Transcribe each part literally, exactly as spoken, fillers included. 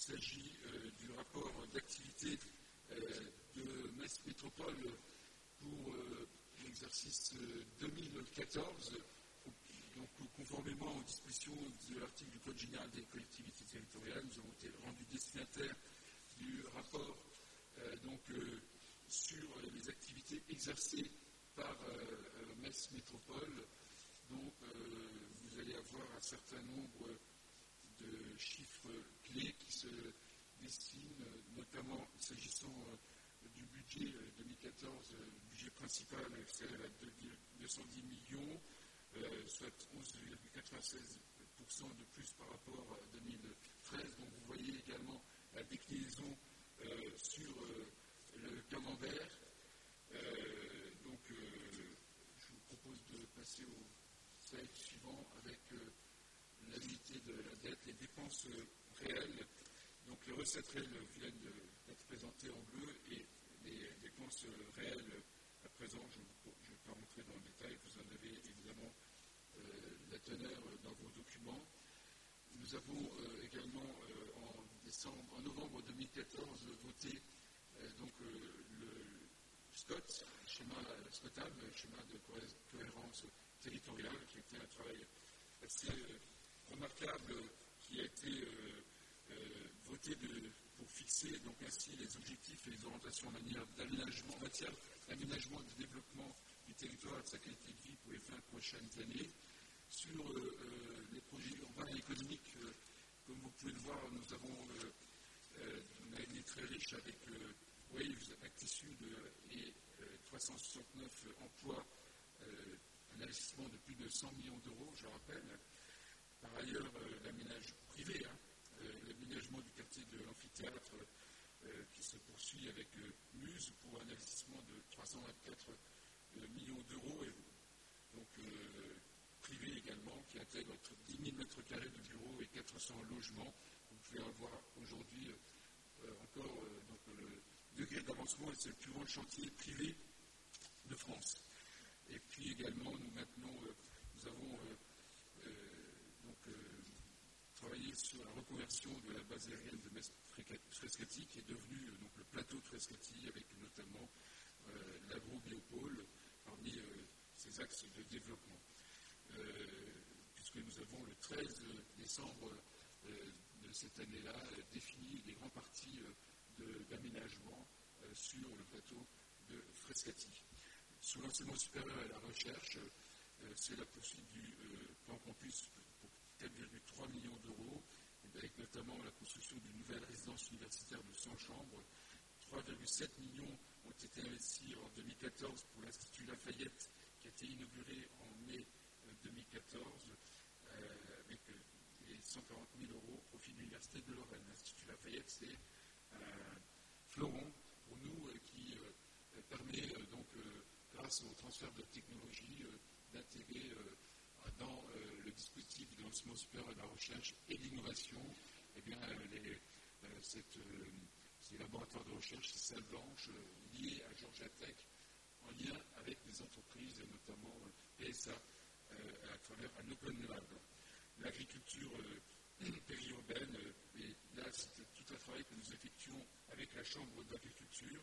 s'agit euh, du rapport d'activité euh, de Metz Métropole pour euh, l'exercice euh, deux mille quatorze. Donc, conformément aux dispositions de l'article du Code général des collectivités territoriales, nous avons été rendus destinataires du rapport euh, donc, euh, sur les activités exercées par euh, Metz Métropole. Donc, euh, vous allez avoir un certain nombre de chiffres clés qui se dessinent, notamment s'agissant euh, du budget euh, deux mille quatorze, euh, le budget principal s'élève à deux cent dix millions, euh, soit onze virgule quatre-vingt-seize pour cent de plus par rapport à deux mille treize. Donc, vous voyez également la déclinaison euh, sur euh, le camembert. Euh, donc, euh, je vous propose de passer au slide suivant avec euh, l'unité de la dette, les dépenses euh, réelles. Donc, les recettes réelles viennent d'être présentées en bleu et les dépenses euh, réelles à présent, je ne vais pas rentrer dans le détail, vous en avez évidemment euh, la teneur dans vos documents. Nous avons euh, également euh, en, décembre, en novembre deux mille quatorze voté euh, donc, euh, le SCOT, schéma SCOTAB, schéma de cohérence territoriale, qui était un travail assez euh, remarquable, qui a été euh, euh, voté de, pour fixer donc ainsi les objectifs et les orientations en matière d'aménagement, en matière d'aménagement du développement du territoire et de sa qualité de vie pour les vingt prochaines années. Sur euh, euh, les projets urbains et économiques, euh, comme vous pouvez le voir, nous avons euh, euh, une année très riche avec euh, Waves, Actisud et euh, trois cent soixante-neuf emplois, euh, un investissement de plus de cent millions d'euros, je rappelle. Par ailleurs, euh, l'aménagement privé, hein, euh, l'aménagement du quartier de l'amphithéâtre euh, qui se poursuit avec euh, Muse pour un investissement de trois cent vingt-quatre euh, millions d'euros, et donc euh, privé également, qui intègre dix mille mètres carrés de bureaux et quatre cents logements. Vous pouvez avoir aujourd'hui euh, encore euh, donc, le degré d'avancement, et c'est le plus grand chantier privé de France. Et puis également, nous maintenons, euh, nous avons euh, euh, donc, euh, travaillé sur la reconversion de la base aérienne de Metz-Frascati, qui est devenue euh, donc, le plateau de Frascati, avec notamment euh, l'agrobiopôle parmi euh, ces axes de développement. Euh, puisque nous avons le treize décembre euh, de cette année-là euh, défini les grands parties euh, d'aménagement euh, sur le plateau de Frascati. Sous l'enseignement supérieur et la recherche, euh, c'est la poursuite du euh, plan campus pour quatre virgule trois millions d'euros, avec notamment la construction d'une nouvelle résidence universitaire de cent chambres. trois virgule sept millions ont été investis en deux mille quatorze pour l'Institut Lafayette, qui a été inauguré en mai deux mille quatorze, euh, avec euh, les cent quarante mille euros au profit de l'Université de Lorraine. L'Institut Lafayette, c'est un fleuron pour nous euh, qui euh, permet euh, donc, euh, grâce au transfert de technologie, euh, d'intégrer euh, dans euh, le dispositif de l'enseignement supérieur et de la recherche et de l'innovation, eh bien, euh, les, euh, cette, euh, ces laboratoires de recherche, ces salles blanches euh, liées à Georgia Tech, en lien avec des entreprises, notamment euh, P S A, euh, à travers un Open Lab. L'agriculture euh, périurbaine, euh, et là, c'est tout un travail que nous effectuons avec la Chambre d'agriculture,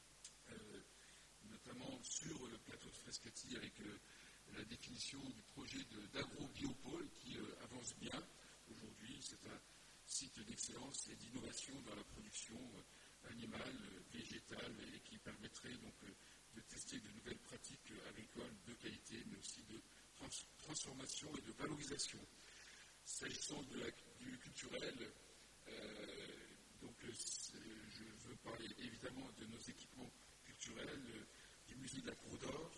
euh, notamment sur le plateau de Frascati, avec euh, la définition du projet d'agrobiopôle qui euh, avance bien aujourd'hui. C'est un site d'excellence et d'innovation dans la production euh, animale, euh, végétale, et qui permettrait donc euh, de tester de nouvelles pratiques agricoles de qualité, mais aussi de trans transformation et de valorisation. S'agissant du culturel, euh, donc, euh, je veux parler évidemment de nos équipements culturels, euh, du musée de la Cour d'Or,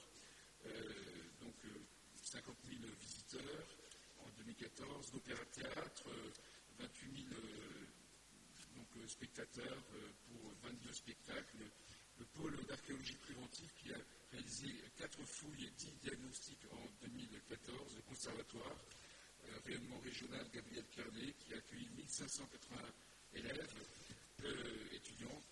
euh, donc euh, cinquante mille visiteurs en deux mille quatorze, l'Opéra Théâtre, euh, vingt-huit mille euh, donc, euh, spectateurs euh, pour vingt-deux spectacles, le pôle d'archéologie préventive qui a réalisé quatre fouilles et dix diagnostics en deux mille quatorze, le conservatoire euh, rayonnement régional Gabriel Carnet qui a accueilli mille cinq cent quatre-vingts élèves, euh, étudiants,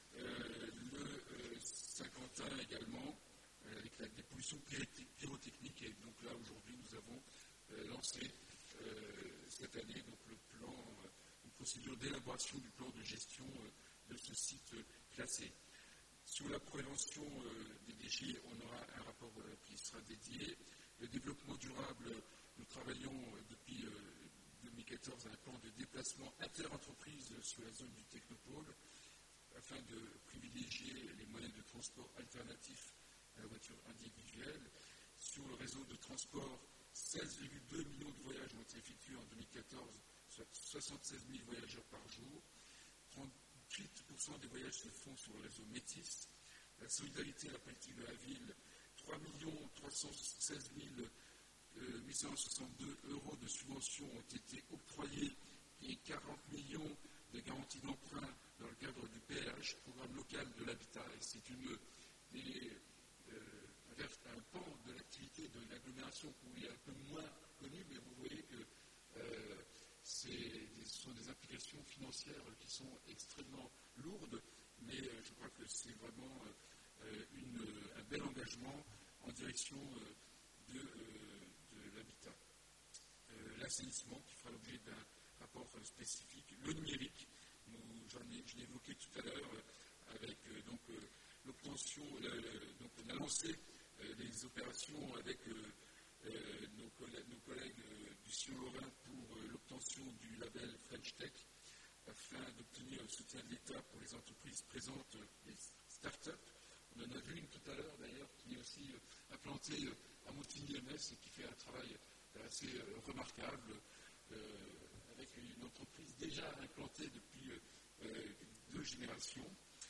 euh, le euh, Saint-Quentin également, euh, avec la dépollution pyrotechnique, et donc là aujourd'hui nous avons euh, lancé euh, cette année donc, le plan, euh, une procédure d'élaboration du plan de gestion de ce site classé. Sur la prévention des déchets, on aura un rapport qui sera dédié. Le développement durable, nous travaillons depuis deux mille quatorze à un plan de déplacement inter-entreprise sur la zone du Technopôle afin de privilégier les moyens de transport alternatifs à la voiture individuelle. Sur le réseau de transport, seize virgule deux millions de voyages ont été effectués en deux mille quatorze, soit soixante-seize mille voyageurs par jour. trente-huit pour cent des voyages se font sur le réseau Métis. La solidarité et la politique de la ville, trois millions trois cent seize mille huit cent soixante-deux euros de subventions ont été octroyés et quarante millions de garanties d'emprunt dans le cadre du P R H, programme local de l'habitat. Et c'est une, des, euh, un pan de l'activité de l'agglomération qui est un peu moins connu, mais vous voyez que euh, ce sont des implications financières qui sont extrêmement lourdes, mais euh, je crois que c'est vraiment euh, une, un bel engagement en direction euh, de, euh, de l'habitat. Euh, L'assainissement qui fera l'objet d'un rapport euh, spécifique. Le numérique, nous, j'en ai, je l'ai évoqué tout à l'heure euh, avec euh, donc, euh, l'obtention, euh, donc on a lancé euh, des opérations avec euh, euh, nos collègues, nos collègues euh, du Sion Lorrain pour euh, l'obtention du label French Tech afin d'obtenir le soutien de l'État pour les entreprises présentes, euh, les start-up. On en a vu une tout à l'heure d'ailleurs qui est aussi euh, implantée euh, à Montigny-M S et qui fait un travail euh, assez euh, remarquable euh, avec une entreprise déjà implantée depuis euh, deux générations.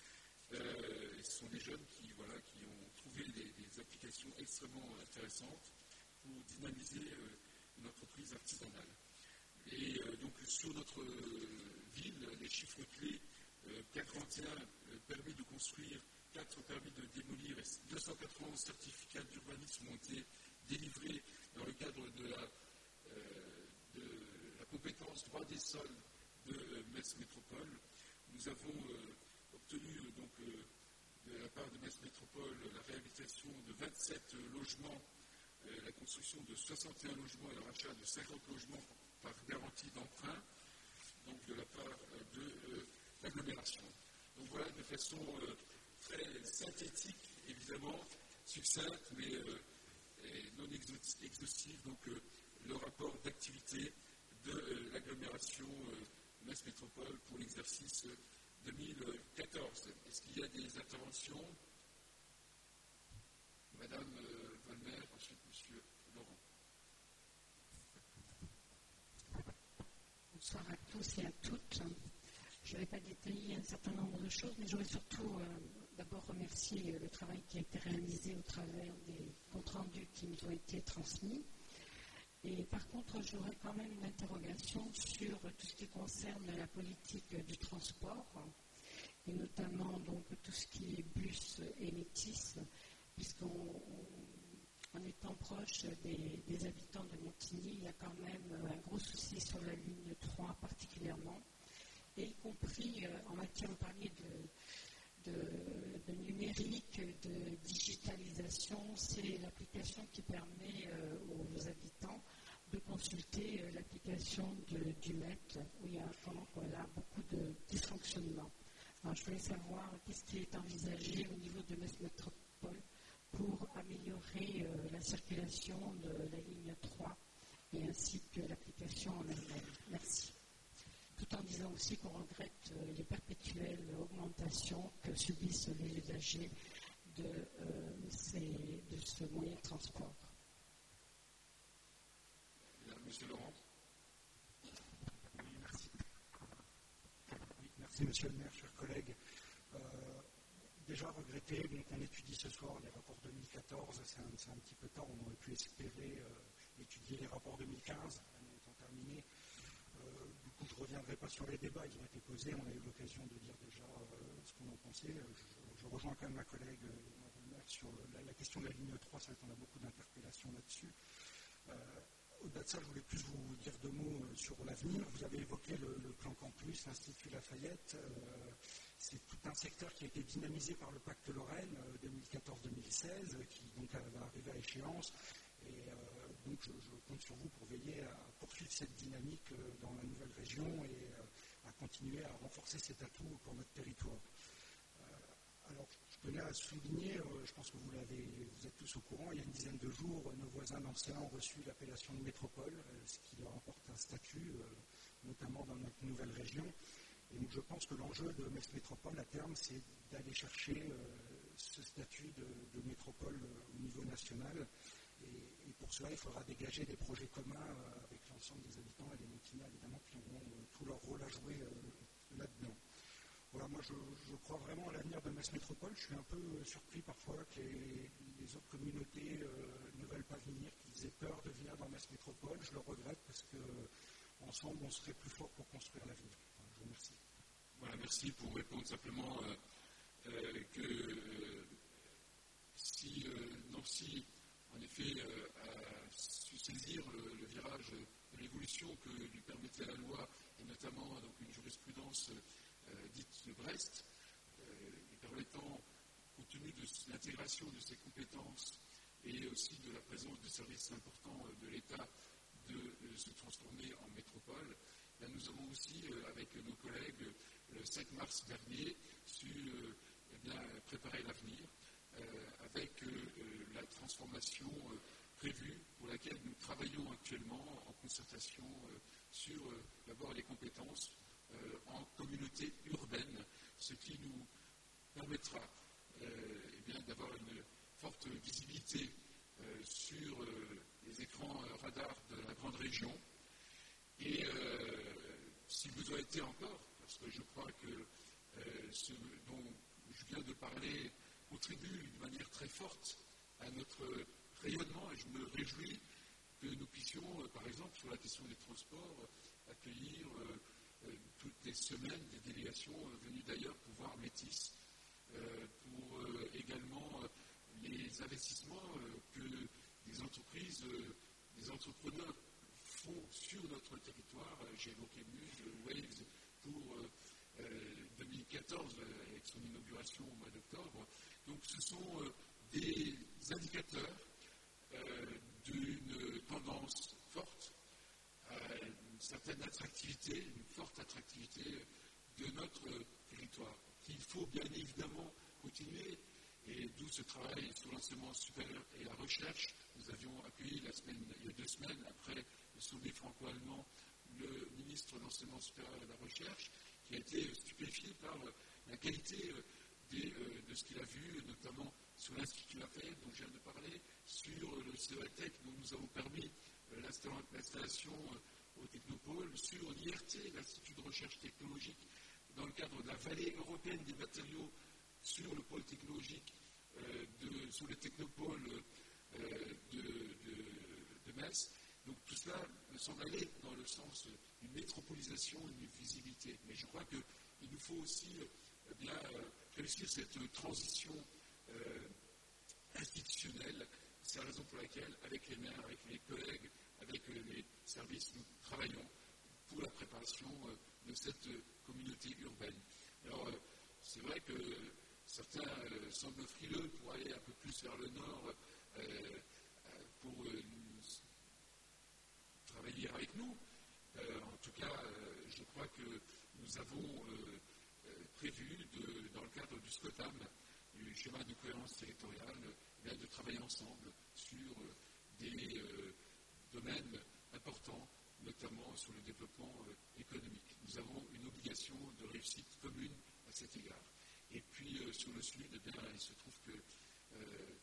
Euh, ce sont des jeunes qui, voilà, qui ont trouvé des, des applications extrêmement intéressantes pour dynamiser euh, une entreprise artisanale. Et euh, donc sur notre euh, ville, les chiffres clés, euh, quarante et un euh, permis de construire, quatre permis de démolir et deux cent quatre-vingts certificats d'urbanisme ont été délivrés dans le cadre de la, euh, de la compétence droit des sols de euh, Metz Métropole. Nous avons euh, obtenu euh, donc, euh, de la part de Metz Métropole la réhabilitation de vingt-sept euh, logements, euh, la construction de soixante et un logements et le rachat de cinquante logements par garantie d'emprunt, donc de la part euh, de euh, l'agglomération. Donc voilà, de façon euh, très synthétique, évidemment, succincte, mais euh, non exhaustive, donc euh, le rapport d'activité de euh, l'agglomération euh, Metz Métropole pour l'exercice euh, deux mille quatorze. Est-ce qu'il y a des interventions? Madame euh, Volmer, ensuite Monsieur Laurent. Bonsoir à tous et à toutes. Je ne vais pas détailler un certain nombre de choses, mais je voudrais surtout euh, d'abord remercier euh, le travail qui a été réalisé au travers des comptes rendus qui nous ont été transmis. Et par contre, j'aurais quand même une interrogation sur tout ce qui concerne la politique du transport, et notamment donc tout ce qui est bus et métis, puisqu'on en étant proche des, des habitants de Montigny, il y a quand même un gros souci sur la ligne trois particulièrement, et y compris euh, en matière, on parlait de, de, de numérique, de digitalisation, c'est l'application qui permet euh, aux habitants de consulter euh, l'application de, du M E T, où il y a vraiment voilà, beaucoup de dysfonctionnements. Alors, je voulais savoir qu'est-ce qui est envisagé au niveau de Metz Métropole pour améliorer euh, la circulation de la ligne trois et ainsi que l'application en elle-même. Merci. Tout en disant aussi qu'on regrette euh, les perpétuelles augmentations que subissent les usagers de, euh, ces, de ce moyen de transport. Monsieur Laurent. Oui, merci. Oui, merci, Monsieur le maire, chers collègues. Euh, déjà regretter donc, qu'on étudie ce soir les rapports deux mille quatorze, c'est un, c'est un petit peu tard, on aurait pu espérer euh, étudier les rapports deux mille quinze, l'année étant terminée. Euh, du coup, je ne reviendrai pas sur les débats, ils ont été posés, on a eu l'occasion de dire déjà euh, ce qu'on en pensait. Je, je rejoins quand même ma collègue euh, maire sur la, la question de la ligne trois, c'est vrai qu'on a beaucoup d'interpellations là-dessus. Euh, Au-delà de ça, je voulais plus vous dire deux mots sur l'avenir. Vous avez évoqué le, le plan Campus, l'Institut Lafayette. Euh, c'est tout un secteur qui a été dynamisé par le pacte Lorraine euh, deux mille quatorze deux mille seize, qui donc va arriver à échéance. Et euh, donc, je, je compte sur vous pour veiller à poursuivre cette dynamique euh, dans la nouvelle région et euh, à continuer à renforcer cet atout pour notre territoire. Alors, je tenais à souligner, euh, je pense que vous, l'avez, vous êtes tous au courant, il y a une dizaine de jours, nos voisins anciens ont reçu l'appellation de métropole, euh, ce qui leur apporte un statut, euh, notamment dans notre nouvelle région. Et donc, je pense que l'enjeu de Metz Métropole, à terme, c'est d'aller chercher euh, ce statut de, de métropole euh, au niveau national. Et, et pour cela, il faudra dégager des projets communs euh, avec l'ensemble des habitants et des Montignacs, évidemment, qui auront euh, tout leur rôle à jouer euh, là-dedans. Voilà, moi je, je crois vraiment à l'avenir de Metz Métropole. Je suis un peu euh, surpris parfois que les, les autres communautés euh, ne veulent pas venir, qu'ils aient peur de venir dans Metz Métropole. Je le regrette parce qu'ensemble, on serait plus fort pour construire l'avenir. Voilà, je vous remercie. Voilà, merci pour répondre simplement euh, euh, que euh, si euh, Nancy, en effet, euh, a su saisir le, le virage de l'évolution que lui permettait la loi, et notamment donc, une jurisprudence Euh, dite de Brest, euh, permettant, compte tenu de l'intégration de ses compétences et aussi de la présence de services importants euh, de l'État, de euh, se transformer en métropole. Là, nous avons aussi, euh, avec nos collègues, le sept mars dernier, su euh, eh bien, préparer l'avenir euh, avec euh, la transformation euh, prévue, pour laquelle nous travaillons actuellement en concertation euh, sur euh, d'abord les compétences Euh, en communauté urbaine, ce qui nous permettra euh, eh bien, d'avoir une forte visibilité euh, sur euh, les écrans euh, radars de la grande région. Et euh, si besoin était encore, parce que je crois que euh, ce dont je viens de parler contribue de manière très forte à notre rayonnement, et je me réjouis que nous puissions, euh, par exemple, sur la question des transports, euh, accueillir euh, Euh, toutes les semaines des délégations euh, venues d'ailleurs pour voir Métis, euh, pour euh, également euh, les investissements euh, que des entreprises, euh, des entrepreneurs font sur notre territoire. Euh, j'ai évoqué Muse, Waves pour euh, euh, deux mille quatorze euh, avec son inauguration au mois d'octobre. Donc ce sont euh, des indicateurs euh, d'une tendance forte, une certaine attractivité, une forte attractivité de notre territoire, qu'il faut bien évidemment continuer, et d'où ce travail sur l'enseignement supérieur et la recherche. Nous avions accueilli la semaine, il y a deux semaines, après le sommet franco-allemand, le ministre de l'enseignement supérieur et de la recherche, qui a été stupéfié par la qualité des, de ce qu'il a vu, notamment sur l'Institut Appel, dont je viens de parler, sur le C E A T E C, dont nous avons permis l'installation au Technopôle, sur l'I R T, l'Institut de recherche technologique, dans le cadre de la vallée européenne des matériaux, sur le pôle technologique, euh, de, sur le Technopôle euh, de, de, de Metz. Donc tout cela me semble aller dans le sens d'une métropolisation et d'une visibilité. Mais je crois qu'il nous faut aussi eh bien, réussir cette transition euh, institutionnelle. C'est la raison pour laquelle, avec les maires, avec les collègues, avec les services, nous travaillons pour la préparation de cette communauté urbaine. Alors, c'est vrai que certains semblent frileux pour aller un peu plus vers le nord, euh, pour euh, travailler avec nous. Euh, en tout cas, euh, je crois que nous avons euh, prévu, de, dans le cadre du SCOTAM, du schéma de cohérence territoriale, bien, de travailler ensemble sur euh, des euh, domaines importants, notamment sur le développement euh, économique. Nous avons une obligation de réussite commune à cet égard. Et puis euh, sur le sud, eh bien, il se trouve que euh,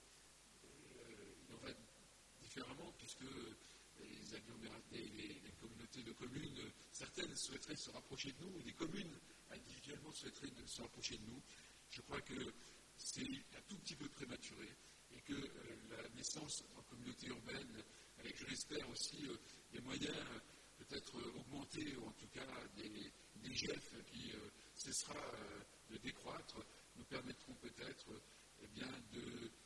euh, il en va différemment, puisque les agglomératés, les, les communautés de communes, certaines souhaiteraient se rapprocher de nous, les communes individuellement souhaiteraient de se rapprocher de nous. Je crois que c'est un tout petit peu prématuré, et que euh, la naissance en communauté urbaine, avec, je l'espère aussi, euh, des moyens euh, peut-être euh, augmentés, ou en tout cas des, des G E F qui euh, cessera euh, de décroître, nous permettront peut-être euh, eh bien, de,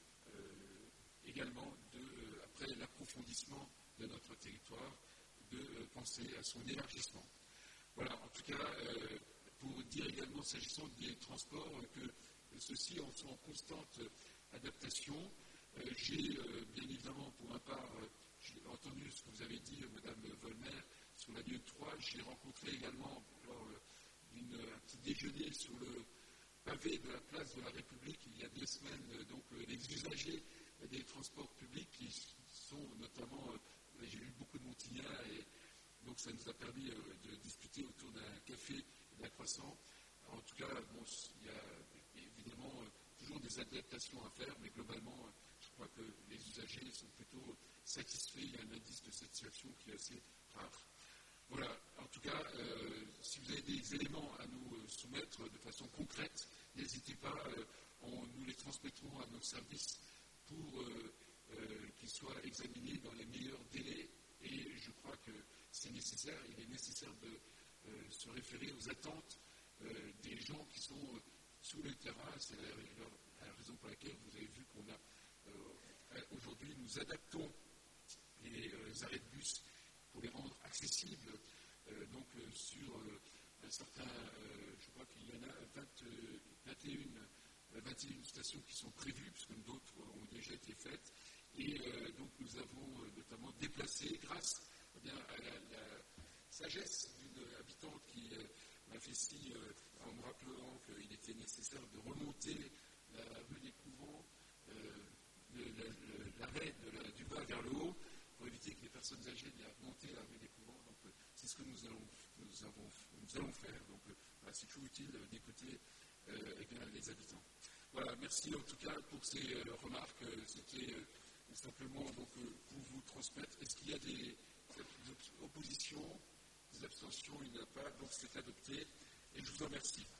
euh, également, de, euh, après l'approfondissement de notre territoire, de euh, penser à son élargissement. Voilà, en tout cas, euh, pour dire également, s'agissant des transports, euh, que euh, ceux-ci en sont en constante euh, adaptation. Euh, j'ai euh, bien évidemment, pour ma part, euh, j'ai entendu ce que vous avez dit, euh, Madame Volmer, sur la ligne trois. J'ai rencontré également, lors euh, d'une déjeuner sur le pavé de la place de la République il y a deux semaines, donc les usagers des transports publics qui sont notamment, j'ai eu beaucoup de Montignat et donc ça nous a permis de discuter autour d'un café et d'un croissant. En tout cas, bon, il y a évidemment toujours des adaptations à faire, mais globalement, je crois que les usagers sont plutôt satisfaits. Il y a un indice de satisfaction qui est assez rare. Voilà, en tout cas, euh, si vous avez des éléments à nous euh, soumettre de façon concrète, n'hésitez pas, euh, on, nous les transmettrons à nos services pour euh, euh, qu'ils soient examinés dans les meilleurs délais. Et je crois que c'est nécessaire, il est nécessaire de euh, se référer aux attentes euh, des gens qui sont euh, sous le terrain. C'est la, la, la raison pour laquelle vous avez vu qu'on a euh, aujourd'hui, nous adaptons les euh, arrêts de bus pour les rendre accessibles. Euh, donc euh, sur euh, un certain, euh, je crois qu'il y en a vingt, euh, vingt et une, euh, vingt et une stations qui sont prévues, puisque d'autres ont déjà été faites. Et euh, donc nous avons euh, notamment déplacé, grâce eh bien, à la, la sagesse d'une habitante qui euh, m'a fait signe euh, en me rappelant qu'il était nécessaire de remonter la rue des Couvents, euh, l'arrêt du bas vers le haut, pour éviter que les personnes âgées aient à remonter la rue des Couvents. Donc euh, c'est ce que nous allons, nous avons, nous allons faire. Donc euh, voilà, c'est toujours utile euh, d'écouter euh, eh bien, les habitants. Voilà, merci en tout cas pour ces euh, remarques. C'était euh, simplement donc, euh, pour vous transmettre. Est-ce qu'il y a des, des oppositions, des abstentions? Il n'y en a pas, donc c'est adopté. Et je vous en remercie.